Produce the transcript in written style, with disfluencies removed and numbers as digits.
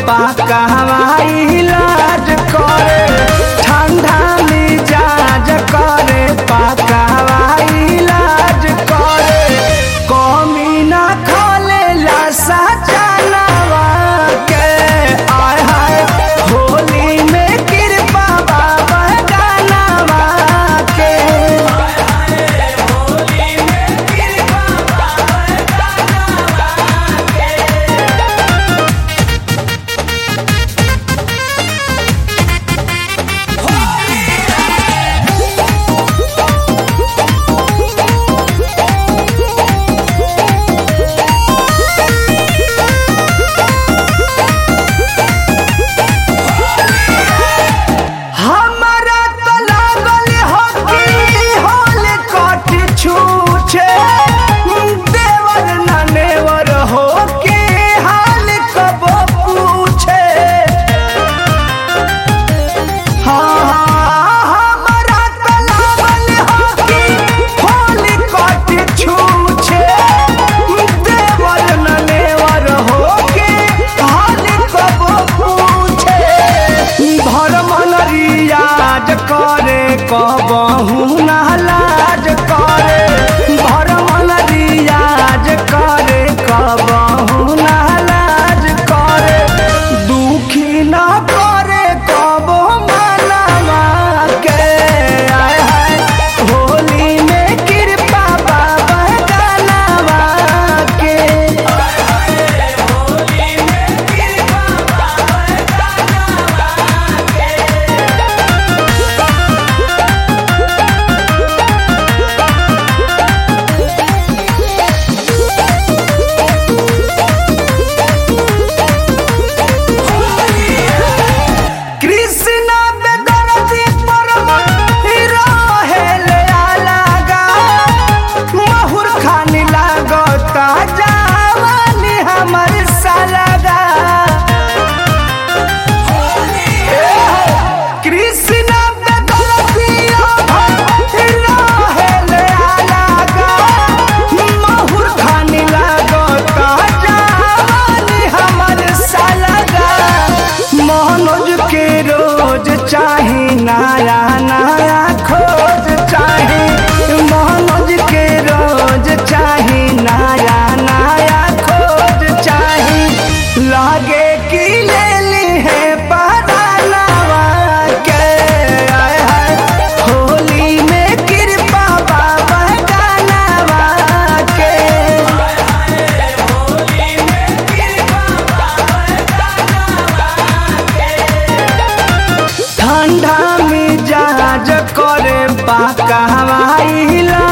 पाका हवाई इलाज करे ठंडा मिजाज करे पाका हवाई इलाज करे कमी ना खोले लाशा जानवा के आय हाय होली में कृपा बाबा गानवा के होली में कृपा बाबा गानवा के हमारा तो लागल हो कि होल कट छूछे देवर न नेवर हो के हाल कब पूछे हाँ हमारा तो लागल हो कि होल कट छूछे देवर न नेवर हो के हाल कब पूछे धर्म रियाज करे कबहू ना लाज करे धर्म रियाज करे कबहू ना लाज करे दुखी ना करे कबो मनवा के आय हाय होली में कृपा बाबा गानवा के होली में कृपा बाबा गानवा के कृष्ण बेदरती परम रहेले अलगा महुर खानी लागता जवानी हमर सलगा कृष्ण बेदरती रहेले अलगा महुर खानी लागता जवानी हमर सलगा मनोज के रोज चाही नया नया खोज चाही मनोज के रोज चाही नया नया खोज चाही लागे कि ले ली है परानवा के आय हाय होली में कृपा बाबा गानवा के होली में कृपा बाबा गानवा के ठंडा मिजाज करे पाका हवाई इलाज